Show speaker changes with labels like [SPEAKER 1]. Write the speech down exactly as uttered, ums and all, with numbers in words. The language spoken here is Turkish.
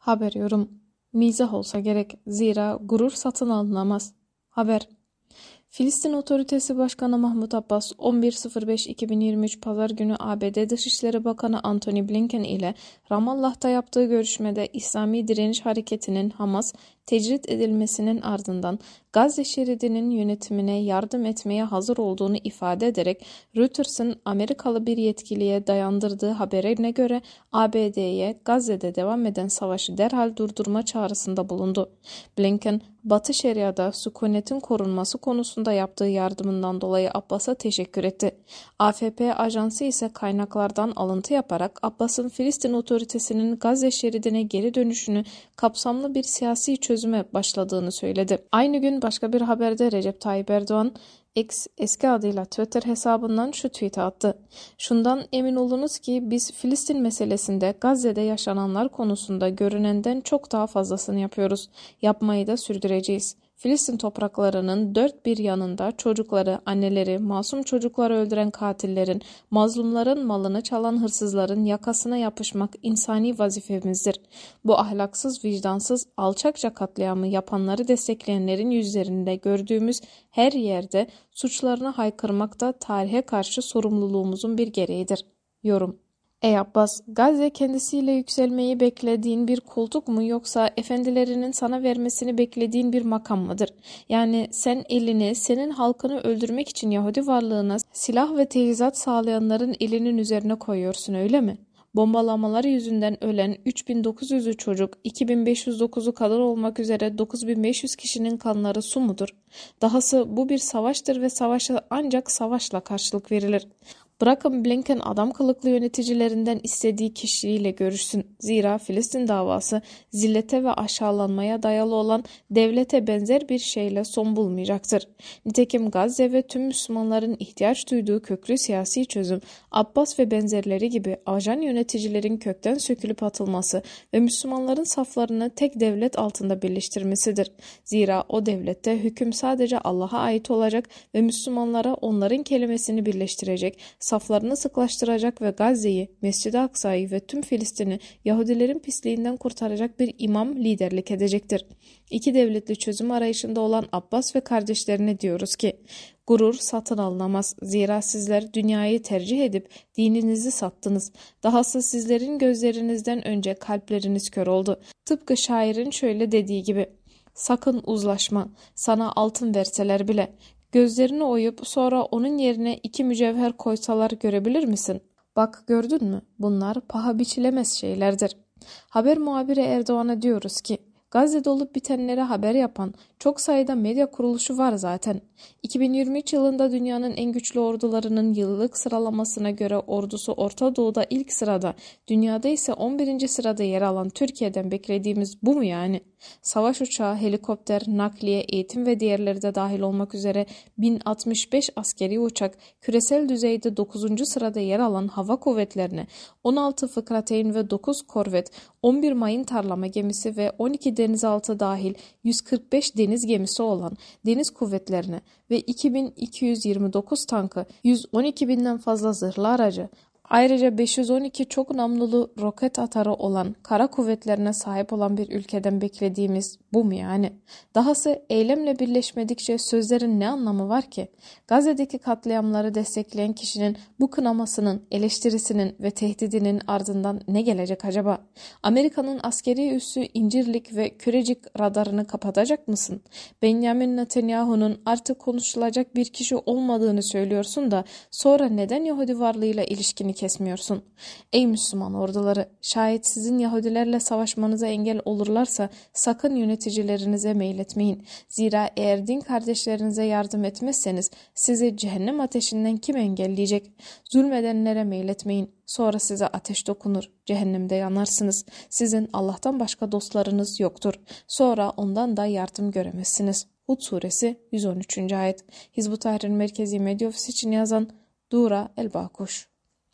[SPEAKER 1] Haber yorum. Mizah olsa gerek. Zira gurur satın alınamaz. Haber. Filistin Otoritesi Başkanı Mahmut Abbas on bir Kasım iki bin yirmi üç Pazar günü A B D Dışişleri Bakanı Antony Blinken ile Ramallah'ta yaptığı görüşmede İslami Direniş Hareketi'nin Hamas tecrit edilmesinin ardından Gazze şeridinin yönetimine yardım etmeye hazır olduğunu ifade ederek Reuters'ın Amerikalı bir yetkiliye dayandırdığı haberine göre A B D'ye Gazze'de devam eden savaşı derhal durdurma çağrısında bulundu. Blinken, Batı Şeria'da sükunetin korunması konusunda yaptığı yardımından dolayı Abbas'a teşekkür etti. A F P ajansı ise kaynaklardan alıntı yaparak Abbas'ın Filistin Otoritesi'nin Gazze şeridine geri dönüşünü kapsamlı bir siyasi çözüme başladığını söyledi. Aynı gün başka bir haberde Recep Tayyip Erdoğan, X eski adıyla Twitter hesabından şu tweet'i attı. Şundan emin olunuz ki biz Filistin meselesinde Gazze'de yaşananlar konusunda görünenden çok daha fazlasını yapıyoruz. Yapmayı da sürdüreceğiz. Filistin topraklarının dört bir yanında çocukları, anneleri, masum çocukları öldüren katillerin, mazlumların malını çalan hırsızların yakasına yapışmak insani vazifemizdir. Bu ahlaksız, vicdansız, alçakça katliamı yapanları destekleyenlerin yüzlerinde gördüğümüz her yerde suçlarını haykırmak da tarihe karşı sorumluluğumuzun bir gereğidir. Yorum. Ey Abbas, Gazze kendisiyle yükselmeyi beklediğin bir koltuk mu yoksa efendilerinin sana vermesini beklediğin bir makam mıdır? Yani sen elini senin halkını öldürmek için Yahudi varlığına silah ve teçhizat sağlayanların elinin üzerine koyuyorsun, öyle mi? Bombalamalar yüzünden ölen üç bin dokuz yüzü çocuk, iki bin beş yüz dokuzu kadın olmak üzere dokuz bin beş yüz kişinin kanları su mudur? Dahası bu bir savaştır ve savaşa ancak savaşla karşılık verilir. Bırakın Blinken adam kılıklı yöneticilerinden istediği kişiyle görüşsün. Zira Filistin davası zillete ve aşağılanmaya dayalı olan devlete benzer bir şeyle son bulmayacaktır. Nitekim Gazze ve tüm Müslümanların ihtiyaç duyduğu köklü siyasi çözüm, Abbas ve benzerleri gibi ajan yöneticilerin kökten sökülüp atılması ve Müslümanların saflarını tek devlet altında birleştirmesidir. Zira o devlette hüküm sadece Allah'a ait olacak ve Müslümanlara onların kelimesini birleştirecek, saflarını sıklaştıracak ve Gazze'yi, Mescid-i Aksa'yı ve tüm Filistin'i Yahudilerin pisliğinden kurtaracak bir imam liderlik edecektir. İki devletli çözüm arayışında olan Abbas ve kardeşlerine diyoruz ki, gurur satın alınamaz. Zira sizler dünyayı tercih edip dininizi sattınız. Dahası sizlerin gözlerinizden önce kalpleriniz kör oldu. Tıpkı şairin şöyle dediği gibi, sakın uzlaşma, sana altın verseler bile. Gözlerini oyup sonra onun yerine iki mücevher koysalar görebilir misin? Bak gördün mü? Bunlar paha biçilemez şeylerdir. Haber muhabiri Erdoğan'a diyoruz ki, Gazze'de olup bitenlere haber yapan çok sayıda medya kuruluşu var zaten. iki bin yirmi üç yılında dünyanın en güçlü ordularının yıllık sıralamasına göre ordusu Orta Doğu'da ilk sırada, dünyada ise on birinci sırada yer alan Türkiye'den beklediğimiz bu mu yani? Savaş uçağı, helikopter, nakliye, eğitim ve diğerleri de dahil olmak üzere bin altmış beş askeri uçak, küresel düzeyde dokuzuncu sırada yer alan hava kuvvetlerine, on altı fıkrateyn ve dokuz korvet, on bir mayın tarlama gemisi ve on iki denizaltı dahil yüz kırk beş deniz gemisi olan deniz kuvvetlerine ve iki bin iki yüz yirmi dokuz tankı, yüz on iki binden fazla zırhlı aracı, ayrıca beş yüz on iki çok namlulu roket atarı olan kara kuvvetlerine sahip olan bir ülkeden beklediğimiz bu mu yani? Dahası eylemle birleşmedikçe sözlerin ne anlamı var ki? Gazze'deki katliamları destekleyen kişinin bu kınamasının, eleştirisinin ve tehdidinin ardından ne gelecek acaba? Amerika'nın askeri üssü İncirlik ve Kürecik radarını kapatacak mısın? Benjamin Netanyahu'nun artık konuşulacak bir kişi olmadığını söylüyorsun da sonra neden Yahudi varlığıyla ilişkini kesmiyorsun? Ey Müslüman orduları, şayet sizin Yahudilerle savaşmanıza engel olurlarsa sakın yöneticilerinize meyletmeyin. Zira eğer din kardeşlerinize yardım etmezseniz sizi cehennem ateşinden kim engelleyecek? Zulmedenlere meyletmeyin. Sonra size ateş dokunur. Cehennemde yanarsınız. Sizin Allah'tan başka dostlarınız yoktur. Sonra ondan da yardım göremezsiniz. Hud suresi yüz on üçüncü ayet. Hizb-ut Tahrir Merkezi Medya Ofisi için yazan Dura El-Bakuş.